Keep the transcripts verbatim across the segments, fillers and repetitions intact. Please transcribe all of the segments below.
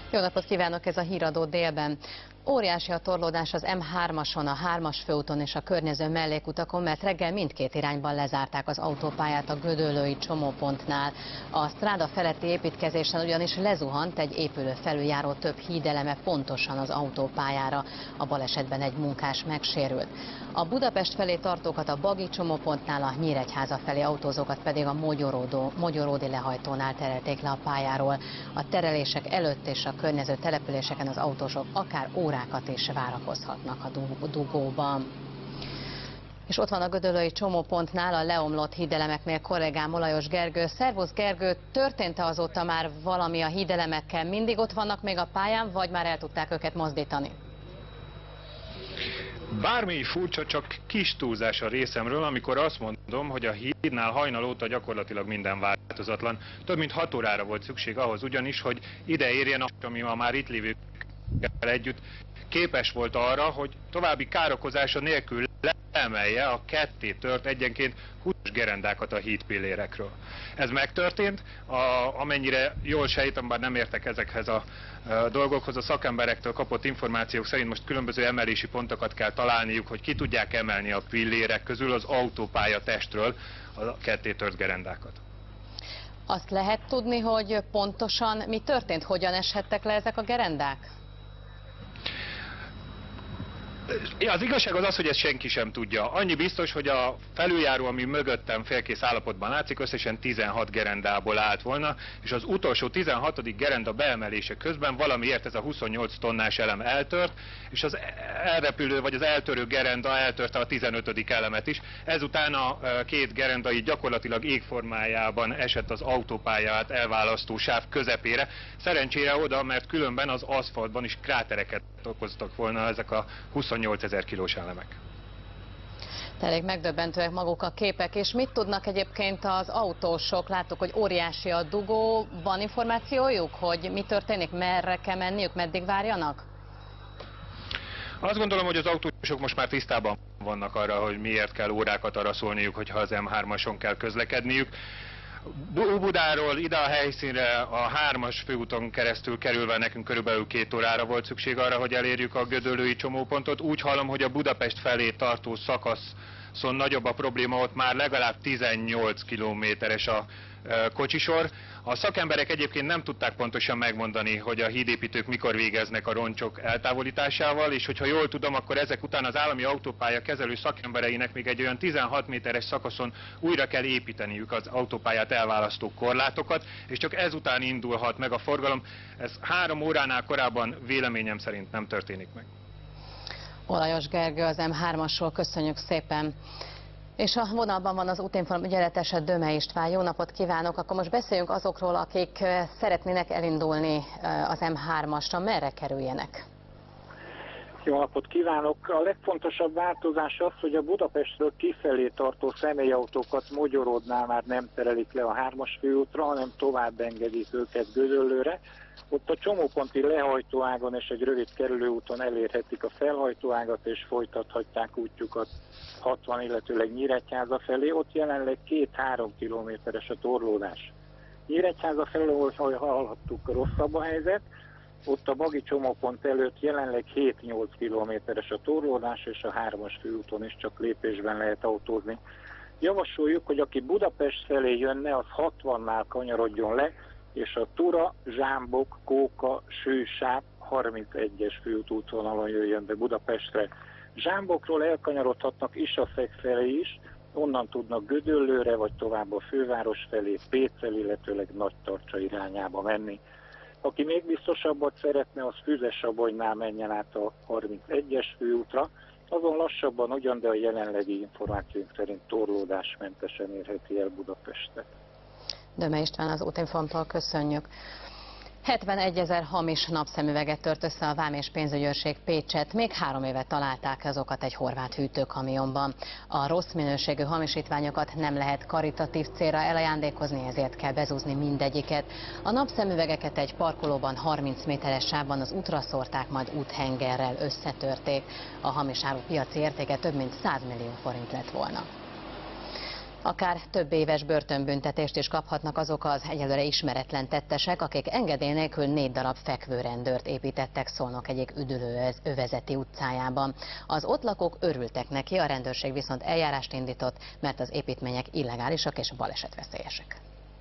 Jó napot kívánok, ez a Híradó délben. Óriási a torlódás az M hármason, a hármas főúton és a környező mellékutakon, mert reggel mindkét irányban lezárták az autópályát a gödöllői csomópontnál. A stráda feletti építkezésen ugyanis lezuhant egy épülő felüljáró több hídeleme pontosan az autópályára. A balesetben egy munkás megsérült. A Budapest felé tartókat a Bagi csomópontnál, a Nyíregyháza felé autózókat pedig a Mogyoródó, Mogyoródi lehajtónál terelték le a pályáról. A terelések előtt és a környező településeken az autósok akár órákat is várakozhatnak a dugóban. És ott van a gödöllői csomópontnál, a leomlott hídelemeknél kollégám Olajos Gergő. Szervusz Gergő, történt-e azóta már valami a hídelemekkel? Mindig ott vannak még a pályán, vagy már el tudták őket mozdítani? Bármi furcsa, csak kis túlzás a részemről, amikor azt mondom, hogy a hídnál hajnal óta gyakorlatilag minden változatlan. Több mint hat órára volt szükség ahhoz ugyanis, hogy ide érjen, ami ma már itt lévőkkel együtt képes volt arra, hogy további károkozása nélkül leemelje a ketté tört egyenként húsz gerendákat a hídpillérekről. Ez megtörtént, a, amennyire jól sejtem, bár nem értek ezekhez a, a dolgokhoz, a szakemberektől kapott információk szerint most különböző emelési pontokat kell találniuk, hogy ki tudják emelni a pillérek közül az autópálya testről a ketté tört gerendákat. Azt lehet tudni, hogy pontosan mi történt, hogyan eshettek le ezek a gerendák? Ja, az igazság az az, hogy ezt senki sem tudja. Annyi biztos, hogy a felüljáró, ami mögöttem félkész állapotban látszik, összesen tizenhat gerendából állt volna, és az utolsó tizenhatodik gerenda beemelése közben valamiért ez a huszonnyolc tonnás elem eltört, és az elrepülő vagy az eltörő gerenda eltörte a tizenötödik elemet is. Ezután a két gerenda így gyakorlatilag égformájában esett az autópályát elválasztó sáv közepére. Szerencsére oda, mert különben az aszfaltban is krátereket okoztak volna ezek a huszonnyolcezer kilós elemek. Elég megdöbbentőek maguk a képek, és mit tudnak egyébként az autósok? Láttuk, hogy óriási a dugó. Van információjuk, hogy mi történik, merre kell menniük, meddig várjanak? Azt gondolom, hogy az autósok most már tisztában vannak arra, hogy miért kell órákat arra szólniuk, hogyha az M hármason kell közlekedniük. Óbudáról ide a helyszínre a hármas főúton keresztül kerülve nekünk körülbelül két órára volt szükség arra, hogy elérjük a gödöllői csomópontot. Úgy hallom, hogy a Budapest felé tartó szakaszon nagyobb a probléma, ott már legalább tizennyolc kilométeres a kocsisor. A szakemberek egyébként nem tudták pontosan megmondani, hogy a hídépítők mikor végeznek a roncsok eltávolításával, és hogyha jól tudom, akkor ezek után az állami autópálya kezelő szakembereinek még egy olyan tizenhat méteres szakaszon újra kell építeniük az autópályát elválasztó korlátokat, és csak ezután indulhat meg a forgalom. Ez három óránál korábban véleményem szerint nem történik meg. Olajos Gergő az M hármasról, köszönjük szépen. És a vonalban van az útinform ügyeletese, Döme István. Jó napot kívánok! Akkor most beszéljünk azokról, akik szeretnének elindulni az M hármasra. Merre kerüljenek? Jó napot kívánok! A legfontosabb változás az, hogy a Budapestről kifelé tartó személyautókat Mogyoródnál már nem terelik le a hármas főútra, hanem tovább engedik őket Gödöllőre. Ott a csomóponti lehajtóágon és egy rövid kerülőúton elérhetik a felhajtóágat és folytathatják útjukat hatvan, illetőleg Nyíregyháza felé. Ott jelenleg két-három kilométeres a torlódás. Nyíregyháza felé, ahogy hallhattuk, rosszabb a helyzet. Ott a Bagi csomópont előtt jelenleg hét-nyolc kilométeres a torlódás, és a hármas főúton is csak lépésben lehet autózni. Javasoljuk, hogy aki Budapest felé jönne, az hatvannál kanyarodjon le, és a Tura, Zsámbok, Kóka, Sősáp harmincegyes főútvonalon jöjjön be Budapestre. Zsámbokról elkanyarodhatnak Isafek felé is, onnan tudnak Gödöllőre, vagy tovább a főváros felé, Pécel, illetőleg Nagytarcsa irányába menni. Aki még biztosabbat szeretne, az Füzesabonynál menjen át a harmincegyes főútra, azon lassabban ugyan, de a jelenlegi információink szerint torlódásmentesen érheti el Budapestet. Döme István az Útinformtól, köszönjük. hetvenegyezer hamis napszemüveget tört össze a Vám és Pénzügyőrség Pécset. Még három éve találták azokat egy horvát hűtőkamionban. A rossz minőségű hamisítványokat nem lehet karitatív célra elajándékozni, ezért kell bezúzni mindegyiket. A napszemüvegeket egy parkolóban harminc méteres sávban az útra szórták, majd úthengerrel összetörték. A hamis áru piaci értéke több mint száz millió forint lett volna. Akár több éves börtönbüntetést is kaphatnak azok az egyelőre ismeretlen tettesek, akik engedély nélkül négy darab fekvőrendőrt építettek Szolnok egyik üdülőövezeti utcájában. Az ott lakók örültek neki, a rendőrség viszont eljárást indított, mert az építmények illegálisak és balesetveszélyesek.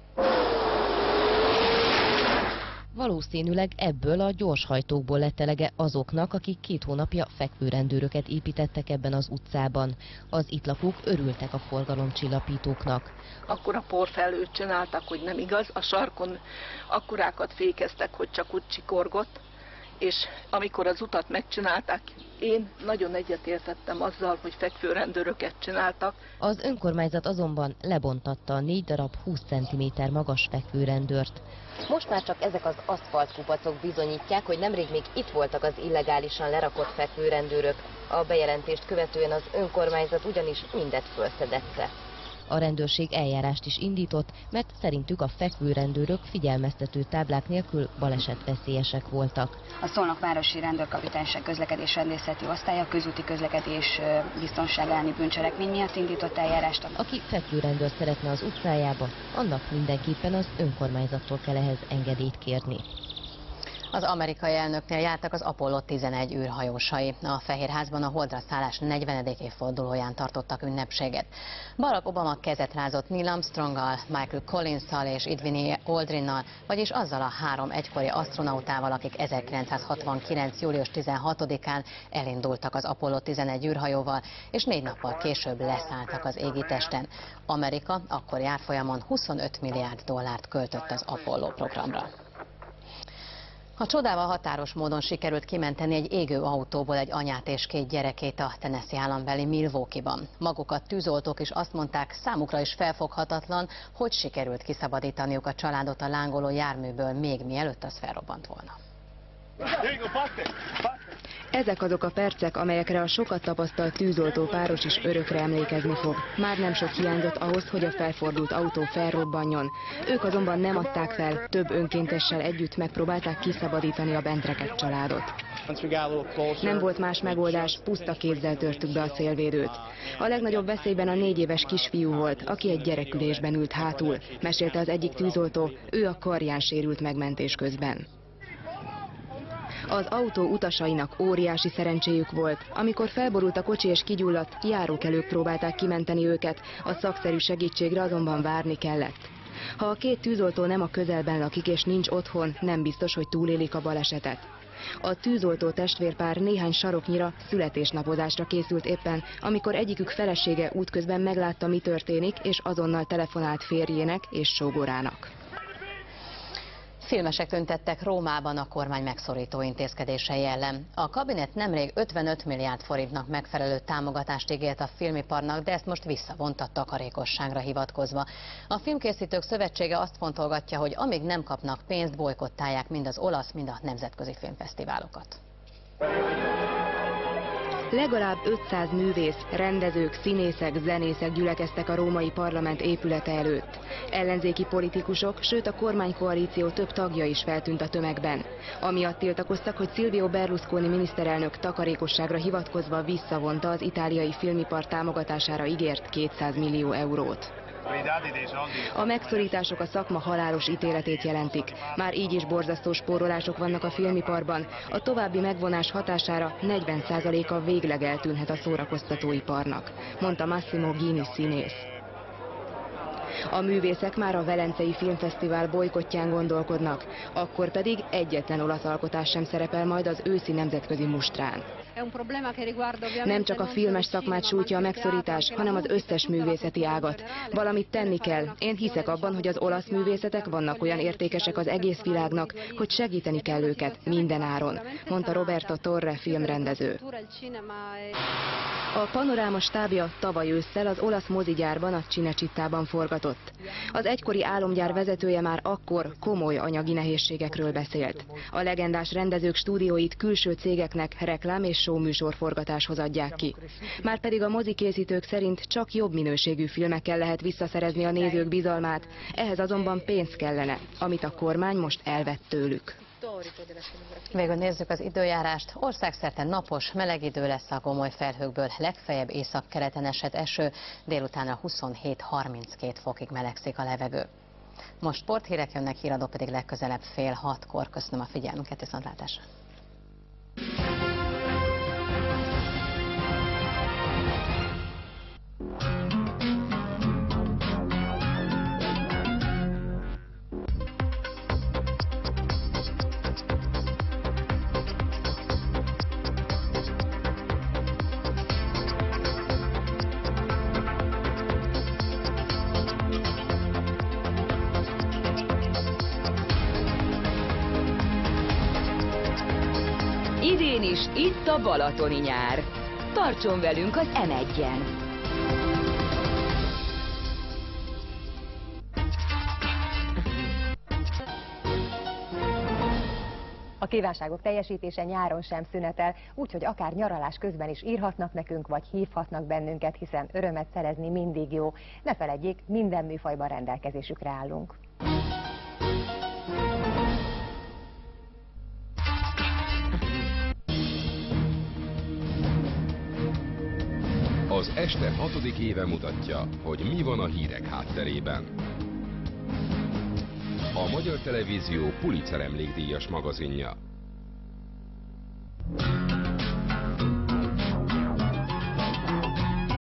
Valószínűleg ebből a gyorshajtókból lett elege azoknak, akik két hónapja fekvőrendőröket építettek ebben az utcában. Az itt lakók örültek a forgalomcsillapítóknak. Akkora porfelőt csináltak, hogy nem igaz, a sarkon akkurákat fékeztek, hogy csak úgy csikorgott, és amikor az utat megcsinálták, én nagyon egyetértettem azzal, hogy fekvőrendőröket csináltak. Az önkormányzat azonban lebontatta a négy darab húsz centiméter magas fekvőrendőrt. Most már csak ezek az aszfaltkupacok bizonyítják, hogy nemrég még itt voltak az illegálisan lerakott fekvőrendőrök. A bejelentést követően az önkormányzat ugyanis mindet fölszedette. A rendőrség eljárást is indított, mert szerintük a fekvőrendőrök figyelmeztető táblák nélkül balesetveszélyesek voltak. A Szolnok városi rendőrkapitányság közlekedés rendészeti osztálya közúti közlekedés biztonság elleni bűncselekmény miatt indított eljárást. Aki fekvőrendőrt szeretne az utcájába, annak mindenképpen az önkormányzattól kell ehhez engedélyt kérni. Az amerikai elnöknél jártak az Apollo tizenegy űrhajósai. A Fehérházban a holdra szállás negyvenedik évfordulóján tartottak ünnepséget. Barack Obama kezet rázott Neil Armstronggal, Michael Collinsszal és Edwin Aldrinnal, vagyis azzal a három egykori asztronautával, akik ezerkilencszázhatvankilenc július tizenhatodikán elindultak az Apollo tizenegy űrhajóval, és négy nappal később leszálltak az égitesten. Amerika akkori árfolyamon huszonöt milliárd dollárt költött az Apollo programra. A csodával határos módon sikerült kimenteni egy égő autóból egy anyát és két gyerekét a Tennessee állambeli Milwaukee-ban. Magukat tűzoltók is azt mondták, számukra is felfoghatatlan, hogy sikerült kiszabadítaniuk a családot a lángoló járműből, még mielőtt az felrobbant volna. Ezek azok a percek, amelyekre a sokat tapasztalt tűzoltó páros is örökre emlékezni fog. Már nem sok hiányzott ahhoz, hogy a felfordult autó felrobbanjon. Ők azonban nem adták fel, több önkéntessel együtt megpróbálták kiszabadítani a bent rekedt családot. Nem volt más megoldás, puszta kézzel törtük be a szélvédőt. A legnagyobb veszélyben a négy éves kisfiú volt, aki egy gyerekülésben ült hátul, mesélte az egyik tűzoltó, ő a karján sérült megmentés közben. Az autó utasainak óriási szerencséjük volt. Amikor felborult a kocsi és kigyulladt, járókelők próbálták kimenteni őket, a szakszerű segítségre azonban várni kellett. Ha a két tűzoltó nem a közelben lakik és nincs otthon, nem biztos, hogy túlélik a balesetet. A tűzoltó testvérpár néhány saroknyira születésnapozásra készült éppen, amikor egyikük felesége útközben meglátta, mi történik, és azonnal telefonált férjének és sógorának. Filmesek tüntettek Rómában a kormány megszorító intézkedései ellen. A kabinet nemrég ötvenöt milliárd forintnak megfelelő támogatást ígért a filmiparnak, de ezt most visszavonta takarékosságra hivatkozva. A Filmkészítők Szövetsége azt fontolgatja, hogy amíg nem kapnak pénzt, bolykottálják mind az olasz, mind a nemzetközi filmfesztiválokat. Legalább ötszáz művész, rendezők, színészek, zenészek gyülekeztek a római parlament épülete előtt. Ellenzéki politikusok, sőt a kormánykoalíció több tagja is feltűnt a tömegben. Amiatt tiltakoztak, hogy Silvio Berlusconi miniszterelnök takarékosságra hivatkozva visszavonta az itáliai filmipar támogatására ígért kétszáz millió eurót. A megszorítások a szakma halálos ítéletét jelentik. Már így is borzasztó spórolások vannak a filmiparban. A további megvonás hatására negyven százaléka végleg eltűnhet a szórakoztatóiparnak, mondta Massimo Ghini színész. A művészek már a Velencei Filmfesztivál bojkottján gondolkodnak, akkor pedig egyetlen olasz alkotás sem szerepel majd az őszi nemzetközi mustrán. Nem csak a filmes szakmát sújtja a megszorítás, hanem az összes művészeti ágat. Valamit tenni kell. Én hiszek abban, hogy az olasz művészetek vannak olyan értékesek az egész világnak, hogy segíteni kell őket minden áron, mondta Roberto Torre filmrendező. A Panoráma stábja tavaly ősszel az olasz mozigyárban, a Cinecittában forgatott. Az egykori álomgyár vezetője már akkor komoly anyagi nehézségekről beszélt. A legendás rendezők stúdióit külső cégeknek reklám és show műsorforgatáshoz adják ki. Márpedig a mozikészítők szerint csak jobb minőségű filmekkel lehet visszaszerezni a nézők bizalmát, ehhez azonban pénz kellene, amit a kormány most elvett tőlük. Végül nézzük az időjárást. Országszerte napos, meleg idő lesz, a gomoly felhőkből legfeljebb északkeleten esett eső, délutánra huszonhét harminckét fokig melegszik a levegő. Most sporthírek jönnek, híradó pedig legközelebb fél hatkor. Köszönöm a figyelmünket, viszontlátásra! Idén is itt a balatoni nyár. Tartson velünk az em egyen! A kívánságok teljesítése nyáron sem szünetel, úgyhogy akár nyaralás közben is írhatnak nekünk, vagy hívhatnak bennünket, hiszen örömet szerezni mindig jó. Ne feledjék, minden műfajban rendelkezésükre állunk. Az este hatodik éve mutatja, hogy mi van a hírek hátterében. A Magyar Televízió Pulitzer emlékdíjas magazinja.